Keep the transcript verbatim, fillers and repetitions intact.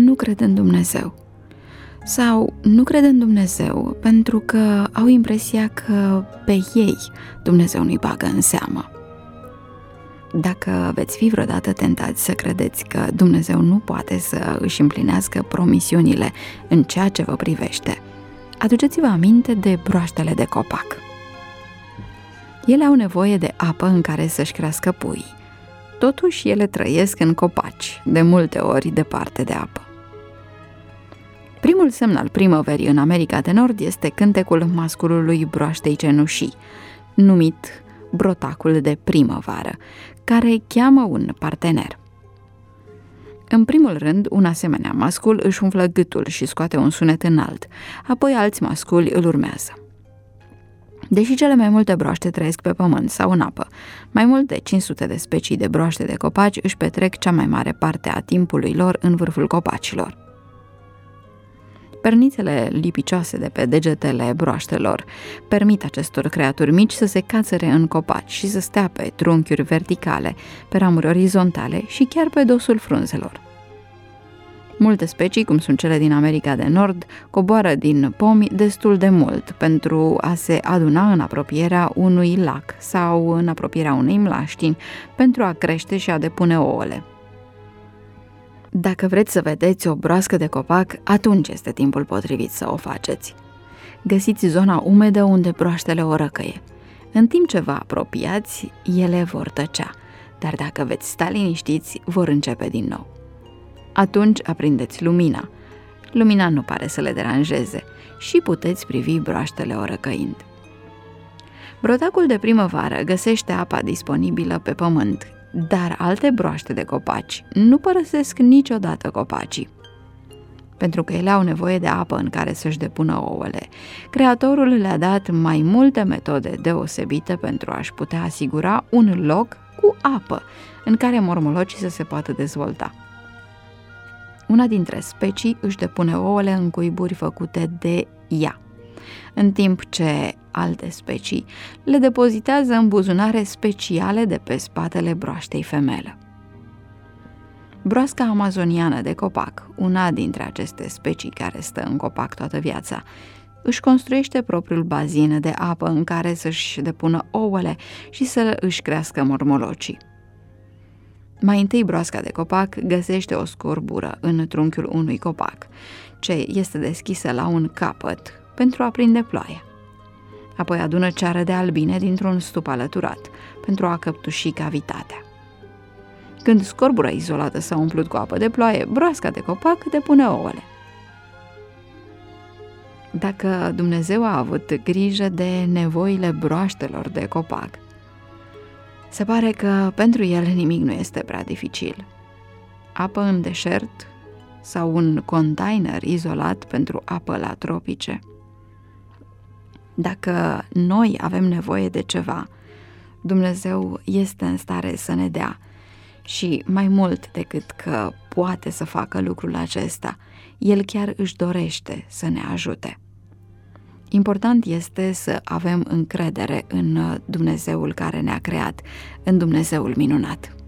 nu cred în Dumnezeu. Sau nu cred în Dumnezeu pentru că au impresia că pe ei Dumnezeu nu-i bagă în seamă. Dacă veți fi vreodată tentați să credeți că Dumnezeu nu poate să își împlinească promisiunile în ceea ce vă privește, aduceți-vă aminte de broaștele de copac. Ele au nevoie de apă în care să-și crească puii. Totuși, ele trăiesc în copaci, de multe ori departe de apă. Primul semn al primăverii în America de Nord este cântecul masculului broaștei cenușii, numit brotacul de primăvară, care cheamă un partener. În primul rând, un asemenea mascul își umflă gâtul și scoate un sunet înalt, apoi alți masculi îl urmează. Deși cele mai multe broaște trăiesc pe pământ sau în apă, mai mult de cinci sute de specii de broaște de copaci își petrec cea mai mare parte a timpului lor în vârful copacilor. Pernițele lipicioase de pe degetele broaștelor permit acestor creaturi mici să se cațăre în copaci și să stea pe trunchiuri verticale, pe ramuri orizontale și chiar pe dosul frunzelor. Multe specii, cum sunt cele din America de Nord, coboară din pomi destul de mult pentru a se aduna în apropierea unui lac sau în apropierea unei mlaștini pentru a crește și a depune ouăle. Dacă vreți să vedeți o broască de copac, atunci este timpul potrivit să o faceți. Găsiți zona umedă unde broaștele o răcăie. În timp ce vă apropiați, ele vor tăcea, dar dacă veți sta liniștiți, vor începe din nou. Atunci aprindeți lumina. Lumina nu pare să le deranjeze și puteți privi broaștele orăcăind. Brotacul de primăvară găsește apa disponibilă pe pământ, dar alte broaște de copaci nu părăsesc niciodată copacii. Pentru că ele au nevoie de apă în care să-și depună ouăle, Creatorul le-a dat mai multe metode deosebite pentru a-și putea asigura un loc cu apă în care mormolocii să se poată dezvolta. Una dintre specii își depune ouăle în cuiburi făcute de ea, în timp ce alte specii le depozitează în buzunare speciale de pe spatele broaștei femelă. Broasca amazoniană de copac, una dintre aceste specii care stă în copac toată viața, își construiește propriul bazin de apă în care să-și depună ouăle și să își crească mormolocii. Mai întâi, broasca de copac găsește o scorbură în trunchiul unui copac, ce este deschisă la un capăt pentru a prinde ploaia. Apoi adună ceară de albine dintr-un stup alăturat, pentru a căptuși cavitatea. Când scorbura izolată s-a umplut cu apă de ploaie, broasca de copac depune ouăle. Dacă Dumnezeu a avut grijă de nevoile broaștelor de copac, se pare că pentru el nimic nu este prea dificil. Apă în deșert sau un container izolat pentru apă la tropice. Dacă noi avem nevoie de ceva, Dumnezeu este în stare să ne dea și mai mult decât că poate să facă lucrul acesta, El chiar își dorește să ne ajute. Important este să avem încredere în Dumnezeul care ne-a creat, în Dumnezeul minunat.